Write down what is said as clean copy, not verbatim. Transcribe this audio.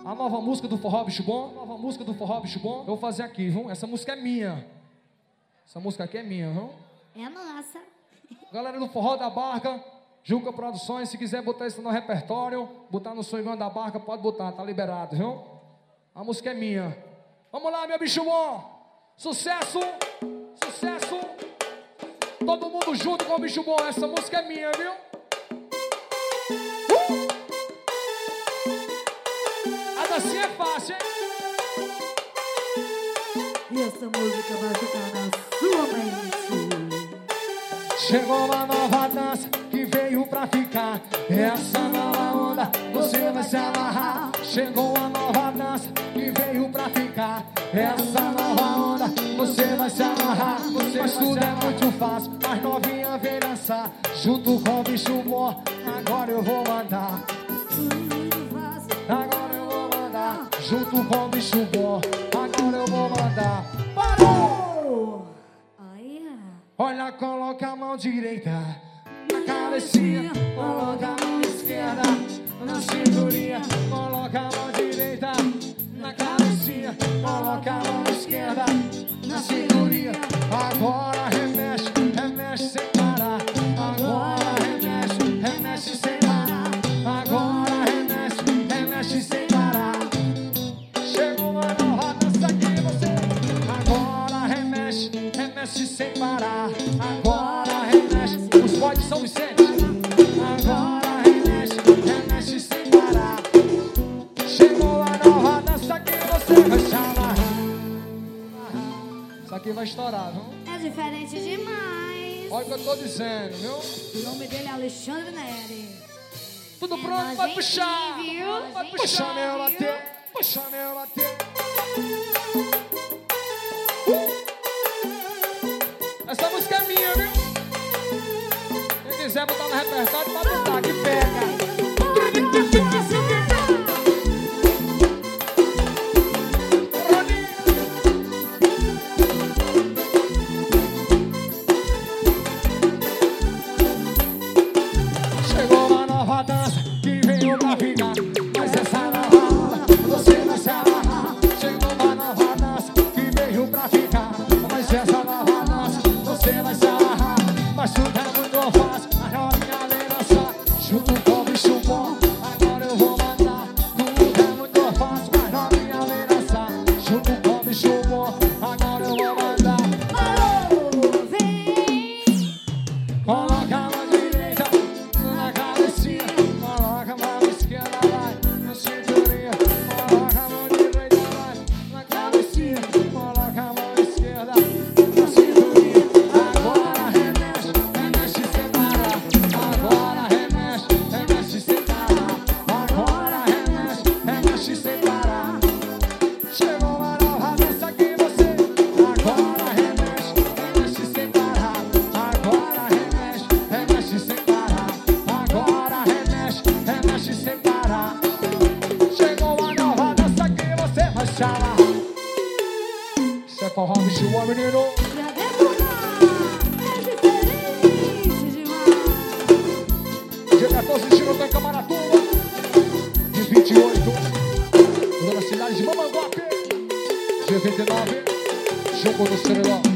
A nova música do Forró Bicho Bom. Nova música do Forró Bicho Bom. Eu vou fazer aqui, viu? Essa música é minha. Essa música aqui é minha, viu? É nossa. Galera do Forró da Barca, Juca Produções, se quiser botar isso no repertório, botar no Swingão da Barca, pode botar, tá liberado, viu? A música é minha. Vamos lá, meu bicho bom. Sucesso! Sucesso! Todo mundo junto com o bicho bom. Essa música é minha, viu? A dancinha é fácil, hein? E essa música vai ficar na sua mente. Chegou uma nova dança que veio pra ficar. Essa nova onda você vai se amarrar. Chegou uma nova dança que veio pra ficar. Essa nova onda você vai se amarrar. Mas tudo é muito fácil, as novinha vem dançar. Junto com o bicho bom, agora eu vou mandar. Agora eu vou mandar. Junto com o bicho bom, agora eu vou mandar. Parou! Olha, coloca a mão direita na cabecinha, coloca a mão esquerda na cinturinha, coloca a mão direita na cabecinha, coloca a mão esquerda na cinturinha. Agora remexe, remexe sem parar. Agora remexe, remexe sem parar. Agora remexe, remexe sem parar. Chegou uma nova dança aqui você. Agora remexe, remexe sem parar. Agora remexe. Os boys de São Vicente. Agora remexe, remexe sem parar. Chegou a nova dança que você vai chamar. Isso aqui vai estourar, viu? É diferente demais. Olha o que eu tô dizendo, viu? O nome dele é Alexandre Neri. Tudo pronto? Vai puxar. Viu? Vai puxar, meu bater. Puxar, meu bater. Essa música é minha, viu? Quem quiser botar no repertório, pode botar, que pega. Chegou uma nova dança que veio pra ficar. Mas essa nova onda você vai se amarrar. Chegou uma nova dança que veio pra ficar. Mas essa nova dança você vai se amarrar. Mas tudo é muito fácil, a novinha vem dançar. Junto com o bicho bom, agora eu vou mandar. Tudo é muito fácil, a novinha vem dançar. Junto com o bicho bom, agora eu vou mandar. Parou, vem. Coloca a mão direita na cabecinha, coloca a mão esquerda, vai na cinturinha. Coloca a mão direita, vai na cabecinha, coloca a mão esquerda na cinturinha. Agora remexe, remexe sem parar. Agora remexe, remexe sem parar. Agora remexe, remexe sem parar. Chegou uma nova dança que você. Agora remexe, remexe sem parar. Agora remexe, remexe sem parar. Agora remexe, remexe sem parar. Chegou uma nova dança que você vai chamar. Isso é forró, bicho bom, menino. Já decorar. É diferente demais. Dia 14 de julho, em Camaratuba. Dia 28, na cidade de Mamanguape. Dia 29, jogo do Serenó.